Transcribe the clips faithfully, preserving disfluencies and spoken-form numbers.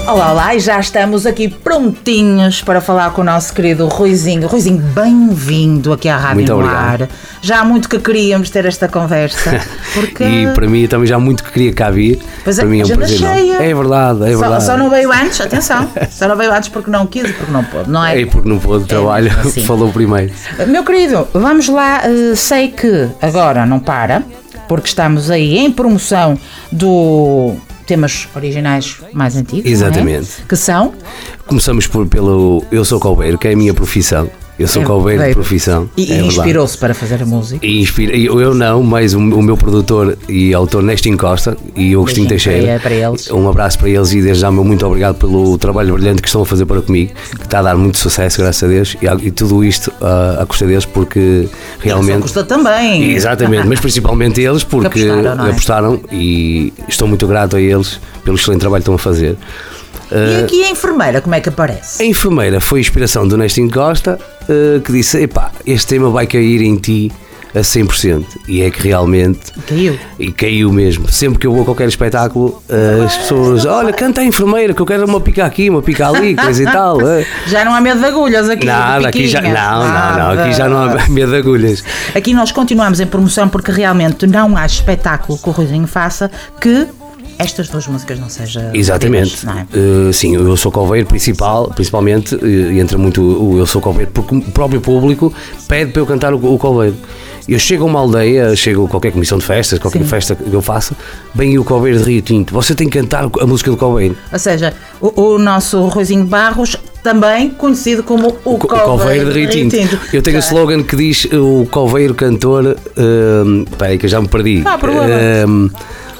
Olá, olá, e já estamos aqui prontinhos para falar com o nosso querido Ruizinho. Ruizinho, bem-vindo aqui à Rádio Muito no obrigado. Ar. Já há muito que queríamos ter esta conversa. Porque... E para mim também já há muito que queria cá vir. Pois para é, mim é um agenda prazer. cheia. É verdade, é só, verdade. só não veio antes, atenção, só não veio antes porque não quis e porque não pôde, não é? É porque não pôde, trabalho, mesmo assim. falou primeiro. Meu querido, vamos lá, eh, sei que agora não para, porque estamos aí em promoção do temas originais mais antigos, Exatamente. não é? Que são? Começamos por, pelo Eu Sou Coveiro, que é a minha profissão. Eu sou É, coveiro de veio. profissão. E, é e verdade. inspirou-se para fazer a música. E inspira, eu, eu não, mas o, o meu produtor e autor Nestin Costa e o Agostinho Beijinho Teixeira. para- para eles. Um abraço para eles e desde já meu muito obrigado pelo trabalho brilhante que estão a fazer para comigo, que está a dar muito sucesso, graças a Deus, e, e tudo isto uh, a custa deles, porque realmente. Custa também. Exatamente, mas principalmente eles, porque Que apostaram, não é? apostaram e estou muito grato a eles pelo excelente trabalho que estão a fazer. E aqui a enfermeira, como é que aparece? A enfermeira foi a inspiração do Nestin Costa, uh, que disse: epá, este tema vai cair em ti a cem por cento. E é que realmente. Caiu. E caiu mesmo. Sempre que eu vou a qualquer espetáculo, uh, as pessoas: olha, canta a enfermeira, que eu quero uma pica aqui, uma pica ali, coisa e tal. uh. Já não há medo de agulhas aqui. Nada, de aqui já, não, piquinhas. não, não, aqui já não Nada. há medo de agulhas. Aqui nós continuamos em promoção porque realmente não há espetáculo que o Ruizinho faça que estas duas músicas não sejam. Exatamente. Não é? Uh, sim, o Eu Sou Coveiro, principal, principalmente, uh, entra muito o Eu Sou Coveiro, porque o próprio público pede para eu cantar o, o Coveiro. Eu chego a uma aldeia, chego a qualquer comissão de festas, qualquer Sim. festa que eu faça, vem o Coveiro de Rio Tinto. Você tem que cantar a música do Coveiro. Ou seja, o, o nosso Ruizinho Barros, também conhecido como o, O Coveiro de Rio Tinto. Eu tenho o slogan que diz o Coveiro cantor. Uh, espera aí que eu já me perdi. Não há problema. Uh,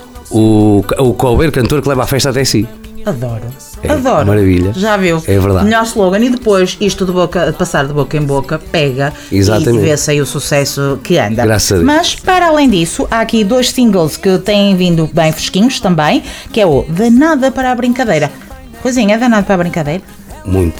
o, o Coveiro cantor que leva a festa até si. Adoro. É, Adoro. maravilha. Já viu? É verdade. Melhor slogan. E depois, isto de boca, passar de boca em boca, pega. Exatamente. E vê-se aí o sucesso que anda. Graças a Deus. Mas, para além disso, há aqui dois singles que têm vindo bem fresquinhos também, que é o Danada para a Brincadeira. Coisinha, é danado para a brincadeira? Muito.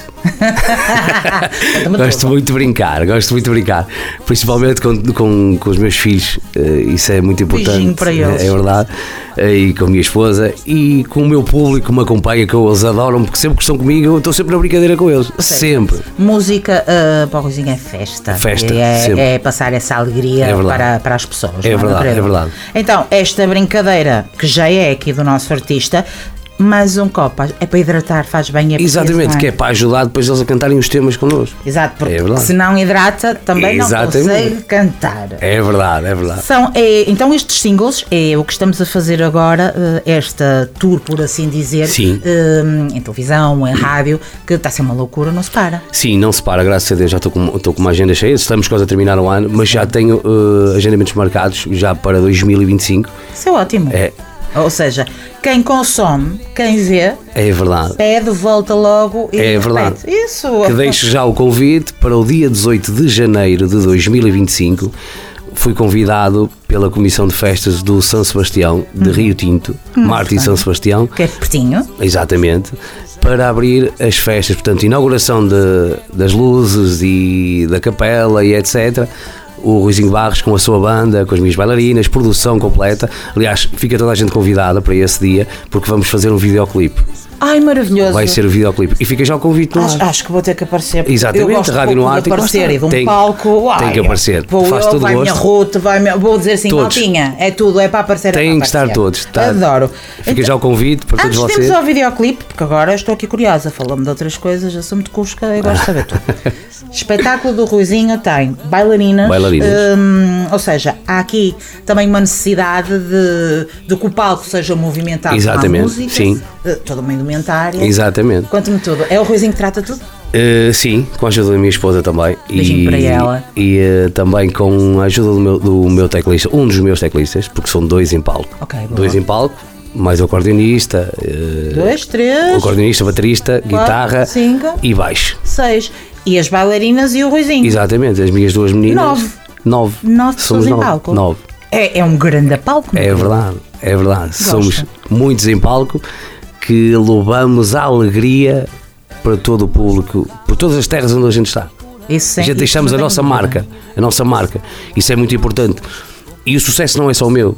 Conta-me Gosto tudo. muito de brincar, gosto muito de brincar. Principalmente com, com, com os meus filhos, eh, isso é muito importante. Beijinho para eles. É verdade. Eh, E com a minha esposa e com o meu público que me acompanha, que eles adoram, porque sempre que estão comigo eu estou sempre na brincadeira com eles. Sempre. Música uh, para o Ruizinho é festa. Festa, E é, sempre. é passar essa alegria É verdade. para, para as pessoas. É não verdade, Pedro? é verdade. Então, esta brincadeira, que já é aqui do nosso artista, mas um copo é para hidratar, faz bem. É preciso, Exatamente, não é? que é para ajudar depois eles a cantarem os temas connosco. Exato, porque É verdade. se não hidrata, também Exatamente. não consegue cantar. É verdade, é verdade. São, é, então estes singles é o que estamos a fazer agora, eh, esta tour, por assim dizer, Sim. eh, em televisão, em rádio, que está a ser uma loucura, não se para. Sim, não se para, graças a Deus, já estou com, estou com uma agenda cheia, estamos quase a terminar o ano, mas já tenho eh, agendamentos marcados já para dois mil e vinte e cinco. Isso é ótimo. É, Ou seja, quem consome, quem vê, é verdade. pede, volta logo e É verdade. repete. Isso. Que deixo já o convite para o dia dezoito de janeiro de dois mil e vinte e cinco. Fui convidado pela Comissão de Festas do São Sebastião, de Rio Tinto, Marte e São Sebastião, Que é pertinho. exatamente, para abrir as festas, portanto, inauguração de, das luzes e da capela e etcétera. O Ruizinho Barros com a sua banda, com as minhas bailarinas, produção completa. Aliás, fica toda a gente convidada para esse dia, porque vamos fazer um videoclipe. Ai, maravilhoso. Vai ser o videoclipe. E fica já o convite no Acho, ar. acho que vou ter que aparecer. porque Exatamente, eu gosto Rádio pouco no Ar de tem que aparecer estar. e de um Tem- palco. Uai, tem que aparecer. Vou Faz eu, todo vai a minha gosto. Ruth, vai minha, vou dizer assim, Todos. Maltinha, é tudo, é para aparecer. é Têm para que estar aparecer. todos. Tá. Adoro. Fica já o convite para todos Antes de vocês. irmos ao videoclipe, porque agora estou aqui curiosa, falou-me de outras coisas, eu sou muito cusca e gosto de saber tudo. Espetáculo do Ruizinho tem bailarinas, Bailarinas. hum, ou seja, há aqui também uma necessidade de, de que o palco seja movimentado com a Exatamente, música, sim. eh, toda uma indumentária. Exatamente. Conte-me tudo. É o Ruizinho que trata tudo? Uh, sim, com a ajuda da minha esposa também. Beijinho e, para ela. E uh, também com a ajuda do meu, do meu teclista, um dos meus teclistas, porque são dois em palco. Ok, boa. Dois em palco, mais o acordeonista, uh, Dois, o três, acordeonista, baterista, guitarra cinco. e baixo. seis. E as bailarinas e o Ruizinho? Exatamente, as minhas duas meninas. Nove. Nove. Nove Somos pessoas em nove. palco? Nove. É, é um grande palco, meu É querido. verdade, é verdade. Gosto. Somos muitos em palco que levamos a alegria para todo o público, por todas as terras onde a gente está. Isso, A gente isso deixamos a não tem nossa dúvida. marca, a nossa marca. Isso é muito importante. E o sucesso não é só o meu.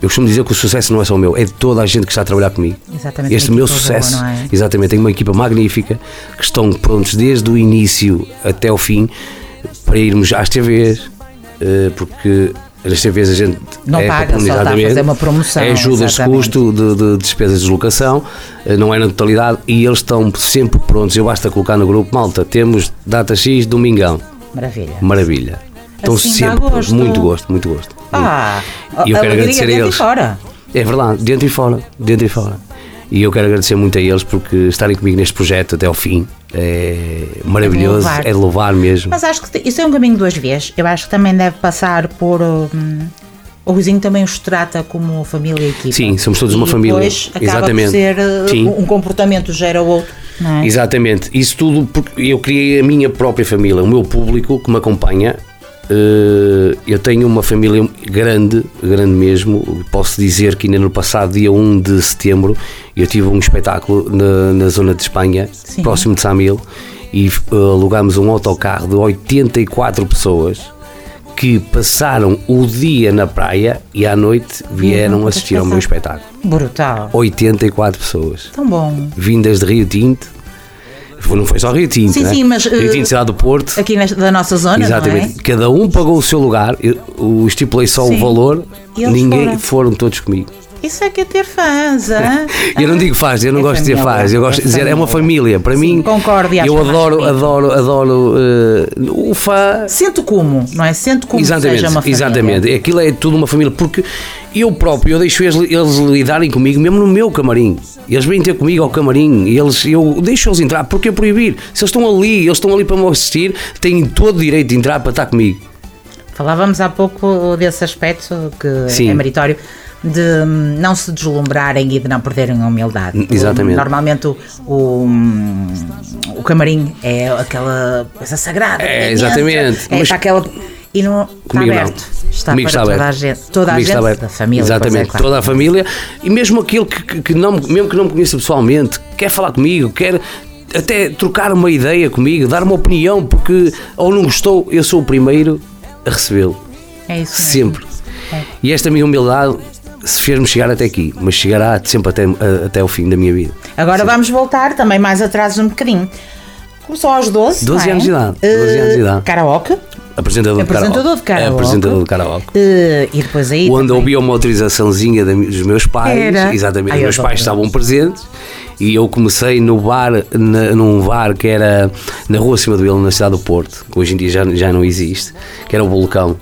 Eu costumo dizer que o sucesso não é só o meu, é de toda a gente que está a trabalhar comigo. Exatamente. Este meu sucesso, boa, não é? exatamente, tenho uma equipa magnífica que estão prontos desde o início até ao fim para irmos às T Vs, porque nas T Vs a gente não é paga, só está a fazer uma promoção. É ajuda-se custo de, de despesas de deslocação, não é na totalidade, e eles estão sempre prontos. Eu basta colocar no grupo, malta, temos data X, domingão. Maravilha. Maravilha. Estão assim sempre, gosto. muito gosto, muito gosto. Ah, e eu quero agradecer a eles. E fora. É verdade, dentro e fora, dentro e fora. E eu quero agradecer muito a eles porque estarem comigo neste projeto até ao fim é maravilhoso, é de, é de louvar mesmo. Mas acho que isso é um caminho de duas vias. Eu acho que também deve passar por... Hum, o Ruizinho também os trata como família e equipa. Sim, somos todos e uma família. Depois acaba Exatamente. por ser Sim. um comportamento gera o outro. Não é? Exatamente. Isso tudo porque eu criei a minha própria família, o meu público que me acompanha. Eu tenho uma família grande, grande mesmo. Posso dizer que ainda no passado, dia um de setembro, eu tive um espetáculo na, na zona de Espanha, Sim. próximo de Samil, e uh, alugámos um autocarro de oitenta e quatro pessoas que passaram o dia na praia e à noite vieram uhum, assistir ao meu espetáculo. Brutal. oitenta e quatro pessoas. Tão bom. Vindas de Rio Tinto. Não foi só Rio Tinto, sim, né? sim, mas Rio Tinto, cidade do Porto. Aqui nesta, da nossa zona, exatamente. Não é? Cada um pagou o seu lugar. Eu, eu estipulei só sim. o valor. Ninguém foram. foram todos comigo. Isso é que é ter fãs, hein? Eu não digo fãs, eu não é gosto família, de dizer fãs, eu gosto é de dizer é uma família. Para sim, mim, concordo, eu adoro, adoro, adoro uh, o fã. Sinto como, não é? Sinto como exatamente, seja uma família. Exatamente, aquilo é tudo uma família, porque eu próprio, eu deixo eles, eles lidarem comigo, mesmo no meu camarim. Eles vêm ter comigo ao camarim, eles, eu deixo-os entrar, porque é proibir? Se eles estão ali, eles estão ali para me assistir, têm todo o direito de entrar para estar comigo. Falávamos há pouco desse aspecto que sim. é meritório, de não se deslumbrarem e de não perderem a humildade. Exatamente. Normalmente o, o, o camarim é aquela coisa sagrada. É, exatamente. É, está aquela... E não está aberto. Não. Está Comigo para está toda aberto. a gente, toda Comigo a gente da família. Exatamente, é, claro. Toda a família. E mesmo aquele que, que não, mesmo que não me conheça pessoalmente, quer falar comigo, quer até trocar uma ideia comigo, dar uma opinião, porque ou não gostou, eu sou o primeiro a recebê-lo. É isso mesmo. Sempre. É. E esta minha humildade se fez-me chegar até aqui, mas chegará sempre até, até o fim da minha vida. Agora Sim. vamos voltar também mais atrás um bocadinho. Começou aos doze, doze é? anos de idade. doze anos de idade. Karaoke. Apresentador, apresentador de karaoke. Apresentador de karaoke. Uh, e depois aí. Onde também... havia uma autorizaçãozinha dos meus pais. Era. Exatamente. Ai, os meus pais estavam presentes. E eu comecei no bar, na, num bar que era na Rua Acima do Ele, na cidade do Porto, que hoje em dia já, já não existe, que era o Vulcão.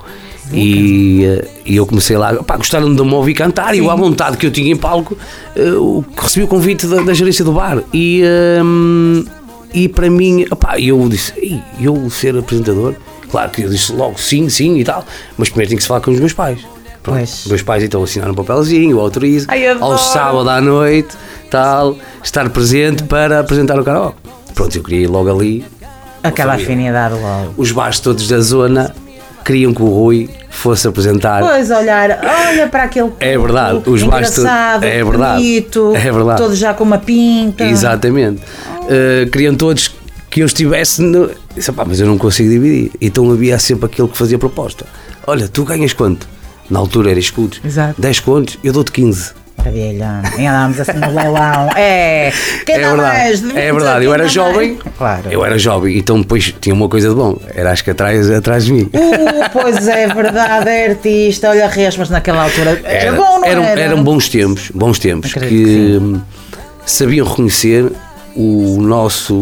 E, e eu comecei lá, pá, gostaram de me ouvir cantar. Sim. E eu, à vontade que eu tinha em palco, uh, recebi o convite da, da gerência do bar. E, um, e para mim, opá, eu disse, eu ser apresentador. Claro que eu disse logo sim, sim e tal, mas primeiro tinha que se falar com os meus pais. Os meus pais então assinaram um papelzinho, eu autorizo, Ai, ao sábado à noite, tal, estar presente para apresentar o karaoke. Pronto, eu queria ir logo ali. Aquela afinidade logo. Os bares todos da zona queriam que o Rui fosse apresentar. Pois, olhar, olha para aquele é verdade, os engraçado, é verdade, bonito, é verdade. Todos já com uma pinta. Exatamente. Uh, queriam todos que eu estivesse no... Disse, pá, mas eu não consigo dividir. Então havia sempre aquele que fazia proposta. Olha, tu ganhas quanto? Na altura era escudos. Exato. dez contos, eu dou-te quinze. Maravilha. E andávamos assim no leilão. É, quem é dá verdade. mais? De é verdade, eu era jovem. Mais? Claro. Eu era jovem, então depois tinha uma coisa de bom. Era acho que atrás, atrás de mim. Uh, pois é verdade, é artista. Olha, resmas naquela altura. Era, era bom, não eram, era? Eram bons tempos, bons tempos. Acredito que, que sabiam reconhecer o nosso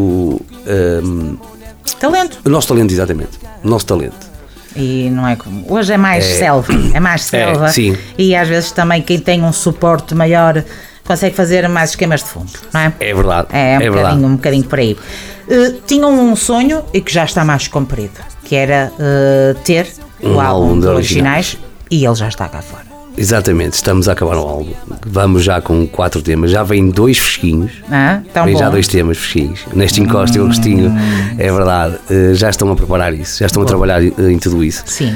um, talento. O nosso talento, exatamente. O nosso talento. E não é como. Hoje é mais é, selva, é mais selva. É, sim. E às vezes também quem tem um suporte maior consegue fazer mais esquemas de fundo, não é? É verdade. É, um, é bocadinho, verdade. um bocadinho por aí. Uh, tinham um sonho e que já está mais cumprido, que era uh, ter um o álbum de originais, originais e ele já está cá fora. Exatamente, estamos a acabar o álbum. Vamos já com quatro temas. Já vêm dois fresquinhos. Ah, tão vem bom. já dois temas fresquinhos. Neste encosto hum. e o restinho. É verdade. Uh, já estão a preparar isso. Já estão bom. a trabalhar em tudo isso. Sim.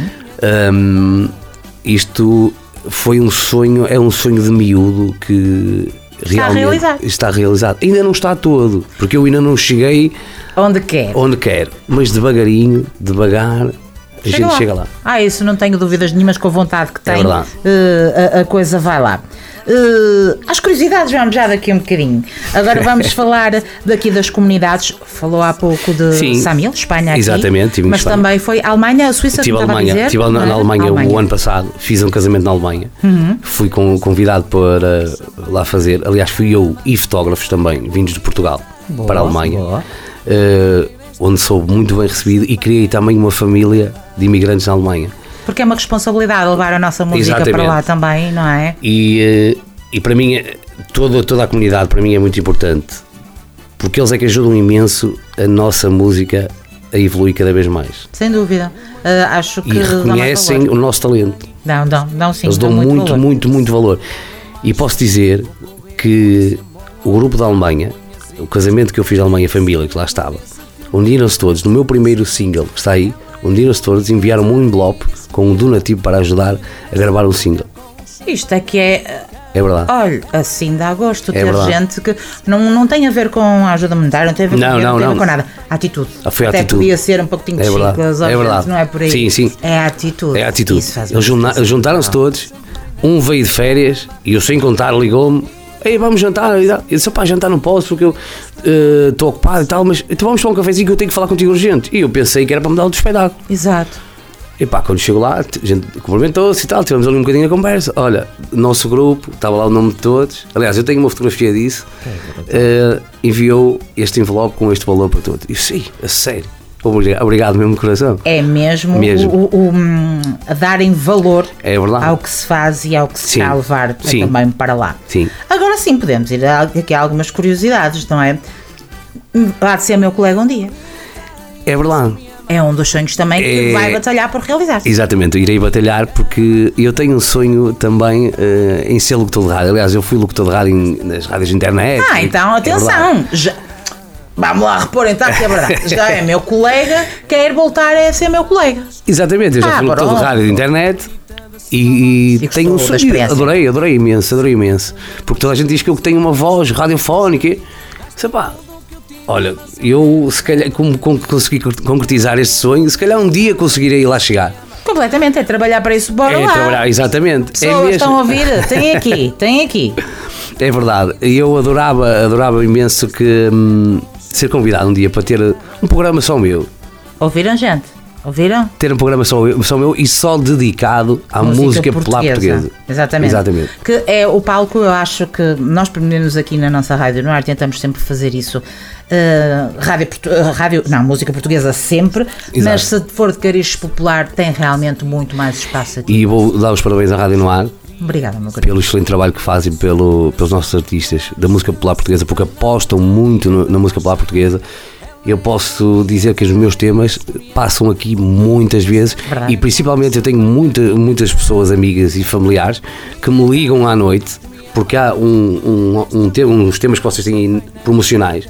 Um, isto foi um sonho, é um sonho de miúdo que está realmente realizado. está realizado. Ainda não está todo, porque eu ainda não cheguei onde quer. Onde quero. Mas devagarinho, devagar, a gente lá. chega lá. Ah, isso não tenho dúvidas nenhumas, com a vontade que tem, é verdade. Uh, a, a coisa vai lá. Uh, as curiosidades vamos já daqui um bocadinho. Agora vamos falar daqui das comunidades. Falou há pouco de Sim, Samil, Espanha aqui. Exatamente, mas Espanha. também foi a Alemanha, a Suíça. Estive, Alemanha, dizer, estive na, na Alemanha, Alemanha o ano passado, fiz um casamento na Alemanha. Uhum. Fui com, convidado para lá fazer. Aliás, fui eu e fotógrafos também, vindos de Portugal, boa, para a Alemanha. Uh, onde sou muito bem recebido e criei também uma família de imigrantes na Alemanha. Porque é uma responsabilidade levar a nossa música Exatamente. Para lá também, não é? E, e para mim, toda, toda a comunidade para mim é muito importante, porque eles é que ajudam imenso a nossa música a evoluir cada vez mais. Sem dúvida. Uh, acho que e reconhecem o nosso talento. Dão, dão, dão sim. Eles dão, dão muito, muito, valor. muito, muito valor. E posso dizer que o grupo da Alemanha, o casamento que eu fiz da Alemanha Família, que lá estava, uniram-se todos, no meu primeiro single que está aí, uniram-se todos e enviaram um envelope com um donativo para ajudar a gravar um single. Isto é que é... É verdade. Olha, assim dá gosto é ter verdade. gente que não, não tem a ver com a ajuda monetária, não tem a ver, não, com, não, não tem a ver não. com nada. A atitude. Ah, foi a Até atitude. podia ser um pouquinho de é verdade. chicas, é verdade. não é por aí. Sim, sim. É a atitude. É a atitude. Isso faz Eles junta- juntaram-se todos, um veio de férias e eu sem contar ligou-me. Ei, vamos jantar. Eu disse, pá, jantar não posso porque eu estou uh, ocupado e tal, mas então vamos tomar um cafezinho que eu tenho que falar contigo urgente. E eu pensei que era para me dar outro espetáculo. Exato. E pá, quando chego lá, a gente cumprimentou-se e tal, tivemos ali um bocadinho a conversa. Olha, nosso grupo, estava lá o nome de todos. Aliás, eu tenho uma fotografia disso. Uh, enviou este envelope com este valor para todos. E eu, sim, a sério. Obrigado, obrigado mesmo de coração. É mesmo, mesmo. O, o, o, a darem valor é ao que se faz e ao que se sim. está a levar sim. também para lá. Sim. Agora sim, podemos ir aqui a algumas curiosidades, não é? Há de ser meu colega um dia. É verdade. É um dos sonhos também que é... vai batalhar por realizar. Exatamente, eu irei batalhar porque eu tenho um sonho também uh, em ser locutor de rádio. Aliás, eu fui locutor de rádio em, nas rádios de internet. Ah, então atenção! É já... Vamos lá repor então que é verdade. Já é meu colega, quer voltar a ser meu colega. Exatamente, eu já ah, fui locutor de rádio de internet e, e tenho um sonho. Adorei, adorei imenso, adorei imenso. Porque toda a gente diz que eu tenho uma voz radiofónica. Sei pá. Olha, eu se calhar como, como consegui concretizar este sonho, se calhar um dia conseguirei lá chegar. Completamente, é trabalhar para isso, bora é lá. Trabalhar, exatamente. Pessoas é mesmo. Estão a ouvir, tem aqui, tem aqui. É verdade, eu adorava, adorava imenso que hum, ser convidado um dia para ter um programa só meu. Ouviram, gente? Ouviram? Ter um programa só, só meu e só dedicado à música, música popular portuguesa. Exatamente. Exatamente. Que é o palco, eu acho que nós, pelo menos aqui na nossa Rádio Noir, tentamos sempre fazer isso. Uh, rádio, rádio, não, música portuguesa sempre, Exato. Mas se for de cariz popular, tem realmente muito mais espaço aqui. E vou dar os parabéns à Rádio Noir. Obrigada, meu querido. Pelo excelente trabalho que fazem pelo, pelos nossos artistas da música popular portuguesa, porque apostam muito no, na música popular portuguesa. Eu posso dizer que os meus temas passam aqui muitas vezes. Verdade. E principalmente eu tenho muita, muitas pessoas, amigas e familiares, que me ligam à noite, porque há um, um, um tema, uns temas que vocês têm promocionais,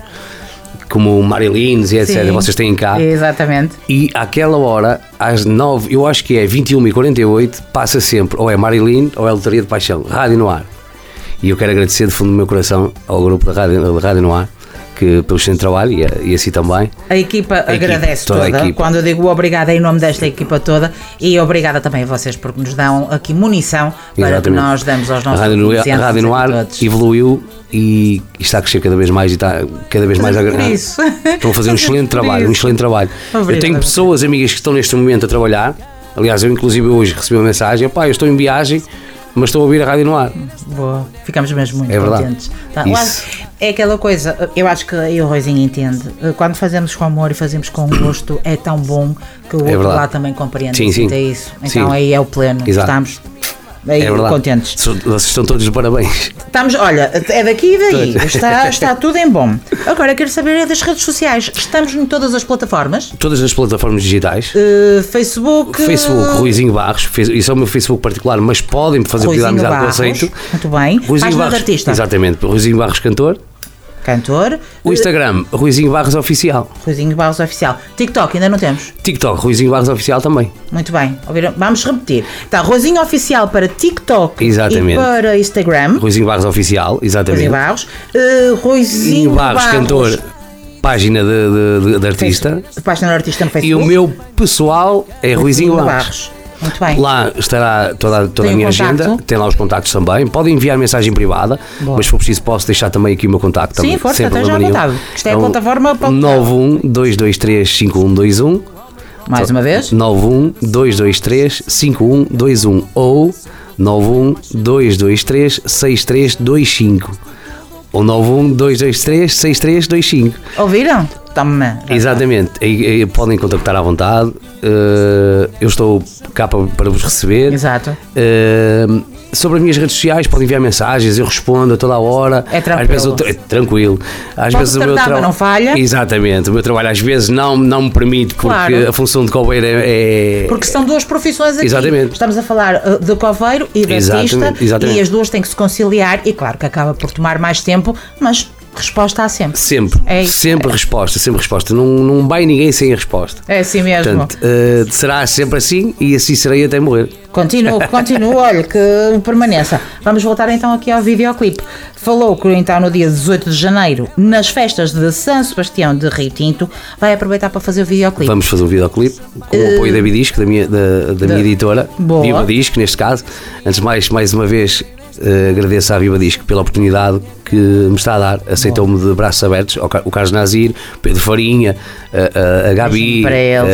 como o Marilyn's e etcétera. Sim, vocês têm cá. Exatamente. E àquela hora, às nove, eu acho que é vinte e uma e quarenta e oito, passa sempre, ou é Marilyn ou é Lotaria de Paixão, Rádio Noir. E eu quero agradecer de fundo do meu coração ao grupo da Rádio, da Rádio Noir, que, pelo excelente trabalho e, e assim também. A equipa a agradece equipa, toda, toda. A equipa. Quando eu digo obrigada é em nome desta equipa toda e obrigada também a vocês porque nos dão aqui munição para Exatamente. Que nós damos aos nossos clientes. A Rádio Noir evoluiu e está a crescer cada vez mais e está cada vez mais a agradar. Estão a fazer um excelente trabalho, um excelente trabalho. Obrigada, eu tenho pessoas, amigas que estão neste momento a trabalhar. Aliás, eu inclusive hoje recebi uma mensagem: pá, eu estou em viagem, mas estou a ouvir a Rádio Noir. Boa, ficamos mesmo muito é contentes. Tá, é aquela coisa, eu acho que aí o Roizinho entende. Quando fazemos com amor e fazemos com gosto, é tão bom que o outro é lá também compreende. Sim, sim. Isso. Então sim. Aí é o pleno. Exato. Estamos aí é contentes. Vocês estão todos de parabéns. Estamos, olha, é daqui e daí. Está, está tudo em bom. Agora quero saber é das redes sociais. Estamos em todas as plataformas? Todas as plataformas digitais. Uh, Facebook. Facebook, Ruizinho Barros. Isso é o meu Facebook particular, mas podem fazer pedido de amizade com o aceito. Muito bem. Ruizinho Barros, artista. Exatamente. Ruizinho Barros, cantor. Cantor. O Instagram, Ruizinho Barros Oficial. Ruizinho Barros Oficial. TikTok, ainda não temos? TikTok, Ruizinho Barros Oficial também. Muito bem. Vamos repetir. Está, Ruizinho Oficial para TikTok exatamente. E para Instagram. Ruizinho Barros Oficial, exatamente. Ruizinho Barros. Uh, Ruizinho Barros, Barros, cantor. página de, de, de artista. A página do artista no Facebook. E o meu pessoal é Ruizinho Barros. Muito bem. Lá estará toda, toda a minha contacto. agenda, tem lá os contactos também. Podem enviar mensagem privada, Boa. mas se for preciso posso deixar também aqui o meu contacto. Sim, também, força, até já vontade. Isto é a plataforma para nove um dois dois três cinco um dois um. Mais uma vez? nove um dois dois três cinco um dois um ou nove um dois dois três seis três dois cinco ou nove um dois dois três seis três dois cinco. Ouviram? Toma. Exatamente, e, e, podem contactar à vontade. Uh, eu estou cá para, para vos receber. Exato. Uh, sobre as minhas redes sociais podem enviar mensagens, eu respondo a toda a hora. É tranquilo. Às vezes eu, é tranquilo. Às Pode vezes o meu trabalho não falha. Exatamente, o meu trabalho às vezes não, não me permite, porque claro. a função de coveiro é, é. Porque são duas profissões aqui. Exatamente. Estamos a falar de coveiro e de exatamente, artista exatamente. E as duas têm que se conciliar e claro que acaba por tomar mais tempo, mas resposta há sempre. Sempre, é sempre é. resposta, sempre resposta. Não, não vai ninguém sem a resposta. É assim mesmo. Portanto, uh, será sempre assim e assim serei até morrer. Continuo, continuo, olha, que permaneça. Vamos voltar então aqui ao videoclipe. Falou que então no dia dezoito de janeiro, nas festas de São Sebastião de Rio Tinto, vai aproveitar para fazer o videoclipe. Vamos fazer o videoclipe com uh, o apoio da Bidisco, da minha, da, da minha editora, Boa. Viva Disco, neste caso. Antes de mais, mais uma vez, Uh, agradeço à Viva Disco pela oportunidade que me está a dar. Aceitou-me de braços abertos. O Carlos Nazir, Pedro Farinha, a, a, a Gabi,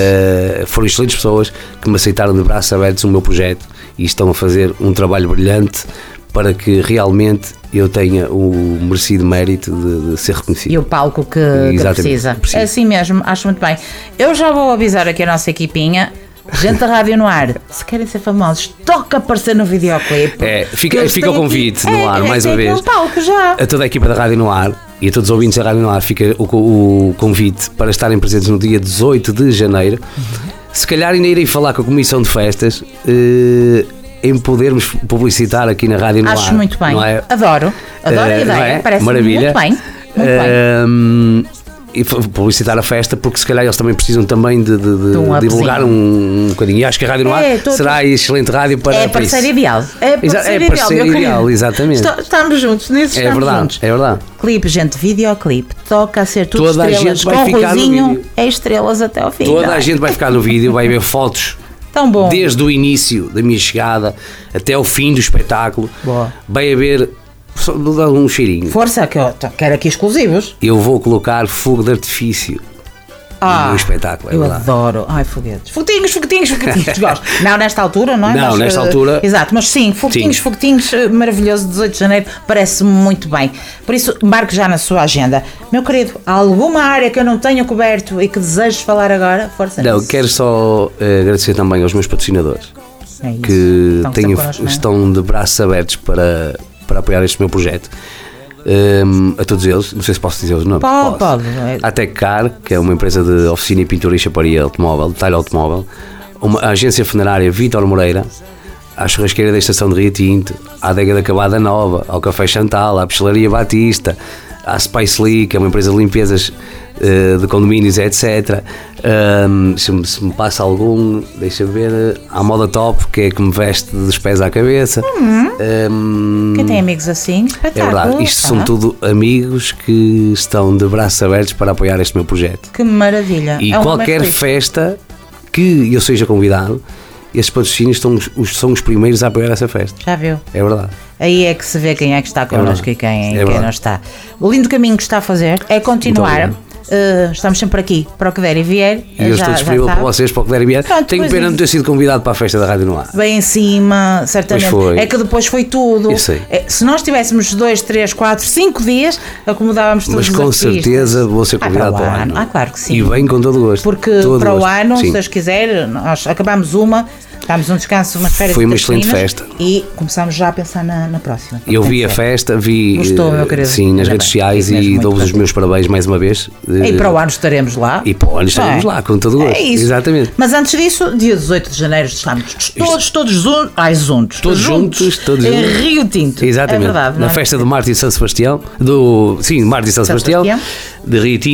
uh, foram excelentes pessoas que me aceitaram de braços abertos o meu projeto e estão a fazer um trabalho brilhante para que realmente eu tenha o merecido mérito de, de ser reconhecido. E o palco que, que precisa. precisa. É assim mesmo, acho muito bem. Eu já vou avisar aqui a nossa equipinha. Gente da Rádio no Ar, se querem ser famosos, toca aparecer no videoclipe. É, fica, fica o convite aqui, no ar, é, mais é, uma vez. Palco já. A toda a equipa da Rádio no Ar e a todos os ouvintes da Rádio no Ar, fica o, o convite para estarem presentes no dia dezoito de janeiro. Uhum. Se calhar ainda irei falar com a Comissão de Festas eh, em podermos publicitar aqui na Rádio no Acho Ar. Acho muito bem. É? Adoro. Adoro uh, a ideia. É? Parece Maravilha. muito bem. Muito uh, bem. E publicitar a festa, porque se calhar eles também precisam também de, de, de, de divulgar um, um bocadinho. E acho que a Rádio no Ar é, tô, será excelente rádio para, é para isso. Parceiro ideal. É parceiro é parceiro ideal, ideal exatamente. Estamos juntos, nisso é estamos verdade, juntos. É verdade. Clipe, gente, videoclipe, toca a ser tudo Toda estrelas. A gente vai com ficar Ruizinho, no vídeo. É estrelas até ao fim. Toda não? a gente vai ficar no vídeo, vai ver fotos. Tão bom. Desde o início da minha chegada até ao fim do espetáculo. Boa. Vai haver. Só dar um cheirinho. Força, que eu quero aqui exclusivos. Eu vou colocar fogo de artifício. Ah, no espetáculo, é eu verdade. adoro. Ai, foguetes. Foguetinhos, foguetinhos, foguetinhos. Gosto. Não nesta altura, não é? Não, mas, nesta uh, altura. Exato, mas sim, foguetinhos, sim. foguetinhos, maravilhoso, dezoito de janeiro, parece-me muito bem. Por isso, marque já na sua agenda. Meu querido, há alguma área que eu não tenha coberto e que desejes falar agora? Força Não, nisso. quero só uh, agradecer também aos meus patrocinadores é que estão, tenho, connosco, estão de braços abertos para, para apoiar este meu projeto. Um, a todos eles, não sei se posso dizer os nomes. Pode, pode. A Teccar, que é uma empresa de oficina e pintura e chaparia automóvel, detalhe automóvel, uma, a agência funerária Vítor Moreira, à churrasqueira da Estação de Rio Tinto, à Adega da Cabada Nova, ao Café Chantal, à Pastelaria Batista, à Spice Lee, que é uma empresa de limpezas uh, de condomínios, etcétera. Um, se, me, se me passa algum, deixa ver, à Moda Top, que é que me veste dos pés à cabeça. Uhum. Um, Quem tem amigos assim, espetáculo. É verdade, isto ah. são tudo amigos que estão de braços abertos para apoiar este meu projeto. Que maravilha. E é qualquer festa que eu seja convidado, estes patrocínios são os, são os primeiros a apoiar essa festa. Já viu? É verdade. Aí é que se vê quem é que está connosco é e quem, é quem não está. O lindo caminho que está a fazer é continuar. Uh, estamos sempre aqui para o que der e vier. E eu já, estou disponível para vocês para o que der e vier. Pronto, Tenho pena de não ter sido convidado para a festa da Rádio no Ar. Bem em cima, certamente. É que depois foi tudo. Eu sei. É, se nós tivéssemos dois, três, quatro, cinco dias, acomodávamos todos. Mas com certeza vou ser convidado ah, para, para o ano. ano. Ah, claro que sim. E bem com todo o gosto. Porque todo para gosto. o ano, sim. se Deus quiser, nós acabamos uma. Estamos um descanso, umas férias. Foi uma excelente festa. E começamos já a pensar na, na próxima. Eu vi a festa, vi Gostou, meu querido. Sim, nas redes sociais e dou-vos os meus parabéns mais uma vez. E para o ano estaremos lá. E para o ano estaremos é. lá, com todo o gosto. É isso. Exatamente. Mas antes disso, dia dezoito de janeiro, estamos todos, todos juntos. Ai, juntos. Todos juntos, todos em juntos. Rio Tinto. Exatamente. É verdade. Na é? festa do Mártir de São Sebastião, do, sim, Mártir de São, São Sebastião, Sebastião, de Rio Tinto.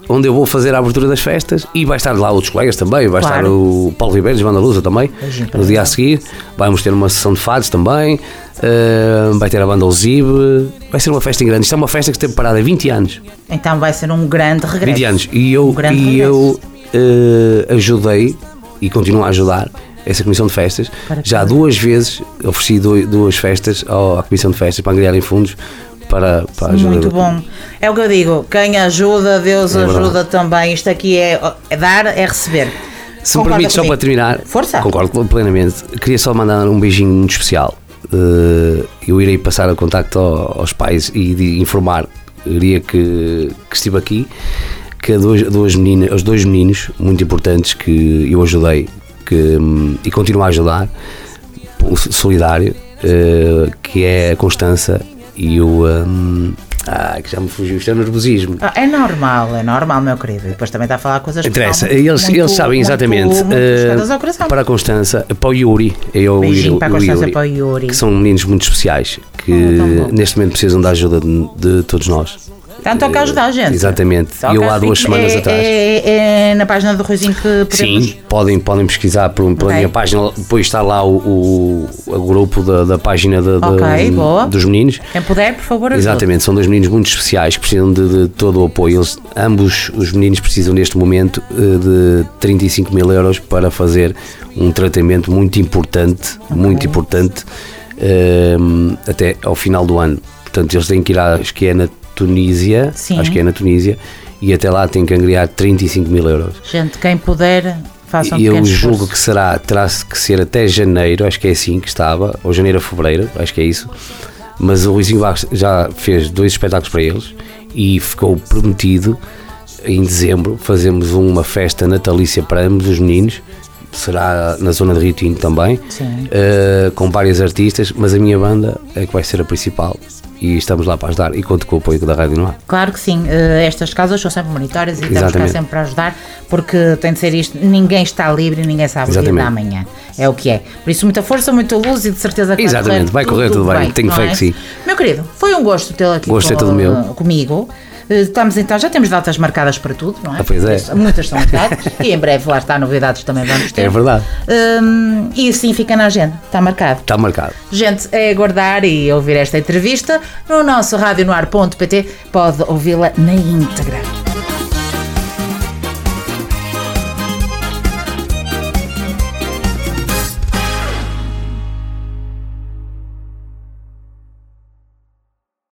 onde eu vou fazer a abertura das festas, e vai estar lá outros colegas também, vai claro. estar o Paulo Ribeiro de Banda Lusa também, no dia a seguir. Vamos ter uma sessão de fados também, uh, vai ter a banda Osibe, vai ser uma festa em grande. Isto é uma festa que esteve parada há vinte anos. Então vai ser um grande regresso. vinte anos. E eu, um e eu uh, ajudei e continuo a ajudar essa Comissão de Festas. Para Já que... duas vezes ofereci duas festas à Comissão de Festas para angariarem fundos para, para ajudar. Muito bom. É o que eu digo, quem ajuda, Deus é ajuda verdade. também. Isto aqui é, é dar, é receber. Se me permite, só para terminar, Força. Concordo plenamente. Queria só mandar um beijinho muito especial. Eu irei passar o contacto aos pais e de informar, queria que, que estive aqui, que há duas, duas meninas, os dois meninos muito importantes que eu ajudei que, e continuo a ajudar, solidário, que é a Constança e o... Um, ah, que já me fugiu, isto é nervosismo. Ah, é normal, é normal, meu querido. E depois também está a falar coisas que interessa. Eles, muito, eles sabem exatamente. Muito, muito uh, para a Constança, para o Yuri, é o, Beijinho o, para a Constança, Yuri, para o Yuri, que são meninos muito especiais que oh, neste momento precisam da ajuda de, de todos nós. Então toca ajudar a gente. Exatamente. E eu há duas semanas é, atrás. É, é na página do Ruizinho que podemos... Sim, podem, podem pesquisar por, pela okay. minha página. Depois está lá o, o, o grupo da, da página de, okay, de, boa. dos meninos. Quem puder, por favor, ajude. Exatamente, são dois meninos muito especiais que precisam de, de todo o apoio. Eles, ambos os meninos precisam neste momento de trinta e cinco mil euros para fazer um tratamento muito importante, okay. muito importante, um, até ao final do ano. Portanto, eles têm que ir, à, acho que é na Tunísia, Sim. acho que é na Tunísia, e até lá tem que angariar trinta e cinco mil euros. Gente, quem puder, façam um E eu pequeno julgo esforço. que será, terá que ser até janeiro, acho que é assim que estava, ou janeiro a fevereiro, acho que é isso. Mas o Ruizinho Barros já fez dois espetáculos para eles e ficou prometido em dezembro fazemos uma festa natalícia para ambos os meninos. Será na zona de Rio Tinto também, uh, com vários artistas, mas a minha banda é que vai ser a principal e estamos lá para ajudar e conto com o apoio da Rádio Noir. Claro que sim, uh, estas causas são sempre monitórias e estamos cá sempre para ajudar, porque tem de ser isto, ninguém está livre e ninguém sabe o dia da manhã, é o que é. Por isso muita força, muita luz e de certeza que Exatamente, vai correr tudo, tudo bem, bem, tenho fé é? que sim. Meu querido, foi um gosto tê-lo aqui gosto com, é todo meu. comigo. Estamos então, já temos datas marcadas para tudo, não é? Ah, pois é. Muitas são marcadas e em breve lá está, novidades também vamos ter. É verdade. Um, e assim fica na agenda, está marcado. Está marcado. Gente, é aguardar e ouvir esta entrevista no nosso rádio noir ponto pt, pode ouvi-la na íntegra.